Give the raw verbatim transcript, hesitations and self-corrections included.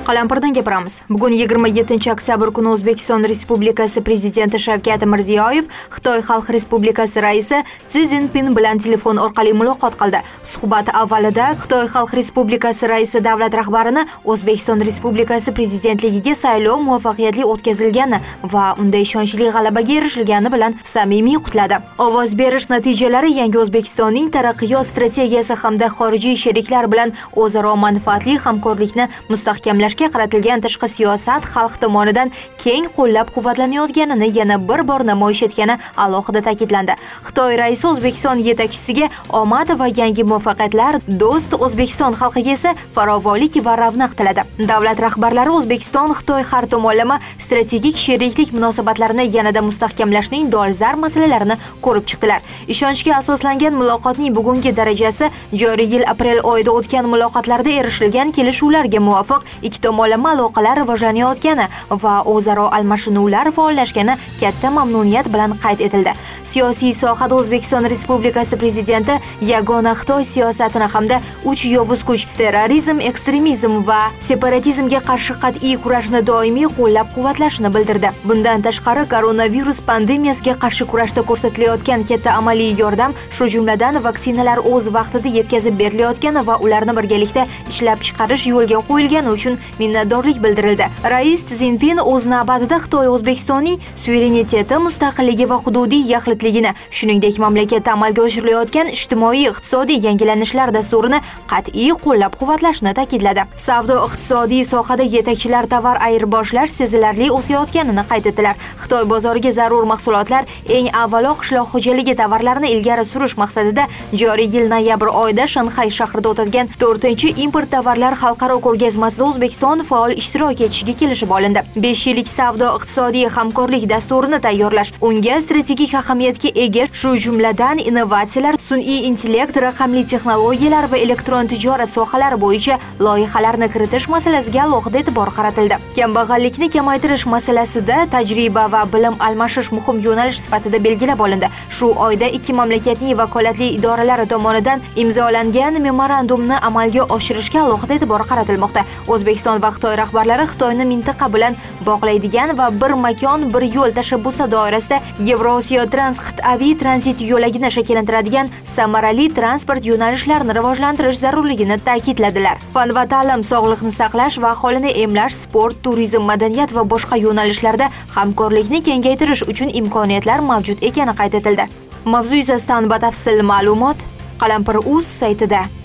Qalampirdan gapiramiz. Bugun yigirma yettinchi oktyabr kuni O'zbekiston Respublikasi Prezidenti Shavkat Mirziyoyev Xitoy Xalq Respublikasi raisi Si Szinpin bilan telefon orqali muloqot qildi. Suhbat avvalida Xitoy Xalq Respublikasi raisi davlat rahbarini O'zbekiston Respublikasi prezidentligiga saylov muvaffaqiyatli o'tkazilgani va unda ishonchli g'alabaga erishilgani bilan samimiy qutladi. Ovoz berish natijalari yangi O'zbekistonning taraqqiyot strategiyasi hamda xorijiy sheriklar bilan o'zaro manfaatli hamkorlikni mustahkamlashga qaratilgan tashqi siyosat xalq tomonidan keng qo'llab-quvvatlanayotganini yana bir bor namoyish etgani alohida ta'kidlandi. Xitoy raisi O'zbekiston yetakchisiga omad va yangi muvaffaqiyatlar, do'st O'zbekiston xalqiga esa farovonlik va ravnaq tiladi. Davlat rahbarlari O'zbekiston Xitoy har tomonlama strategik sheriklik munosabatlarini yanada mustahkamlashning dolzarb masalalarini ko'rib chiqdilar. Ishonchga asoslangan muloqotning bugungi darajasi joriy yil aprel oyida o'tgan muloqotlarda erishilgan kelishuvlarga muvofiq ikki tomonlama aloqalar rivojlanayotgani va o'zaro almashinuvlar faollashgani katta mamnuniyat bilan qayd etildi. Siyosiy sohada O'zbekiston Respublikasi prezidenti yagona Xitoy siyosatini hamda uch yovuz kuch terrorizm, ekstremizm va separatizmga qarshi qat'iy kurashni doimiy qo'llab-quvvatlashni bildirdi. Bundan tashqari koronavirus pandemiyasiga qarshi kurashda ko'rsatilayotgan katta amaliy yordam, shu jumladan vaksinalar o'z vaqtida yetkazib berilayotgani va ularni birgalikda ishlab chiqarish yo'lga qo'yilgani uchun minnatdorlik bildirildi. Rais Si Szinpin o'z navbatida Xitoy O'zbekistonning suvereniteti, mustaqilligi va hududiy yaxlitligini, shuningdek mamlakatda amalga oshirilayotgan ijtimoiy-iqtisodiy yangilanishlar dasturini qat'iy qo'llab-quvvatlashni ta'kidladi. Savdo-iqtisodiy sohada yetakchilar tovar ayirboshlash sezilarli o'sayotganini qayd etdilar. Xitoy bozoriga zarur mahsulotlar, eng avvalo qishloq xo'jaligi tovarlarini ilgari surish maqsadida joriy yil noyabr oyida Shanxay shahrida o'tadigan to'rtinchi import tovarlar xalqaro ko'rgazmasida O'zbekiston faol ishtirok etishiga kelishib olindi. besh yillik savdo-iqtisodiy hamkorlik dasturini tayyorlash, unga strategik ahamiyatga ega, shu jumladan innovatsiyalar, sun'iy intellekt, raqamli texnologiyalar va elektron tijorat sohalari bo'yicha loyihalarni kiritish masalasiga alohida e'tibor qaratildi. Kambag'allikni kamaytirish masalasida tajriba va bilim almashish muhim yo'nalish sifatida belgilab olindi. Shu oyda ikki mamlakatning vakolatli idoralari tomonidan imzolangan memorandumni amalga oshirishga alohida e'tibor qaratilmoqda. O'zbekiston va Xitoy rahbarlari Xitoyni mintaqa bilan bog'laydigan va bir makon, bir yo'l tashabbusi doirasida Yevrosiyo transqit'aviy tranzit yo'lagini shakllantiradigan samarali transport yo'nalishlarini rivojlantirish zarurligini ta'kidladilar. Fan va ta'lim, sog'liqni saqlash va aholini emlash, sport, turizm, madaniyat va boshqa yo'nalishlarda hamkorlikni kengaytirish uchun imkoniyatlar mavjud ekani qayd etildi. Mavzu yuzasidan batafsil ma'lumot Qalampir.uz saytida.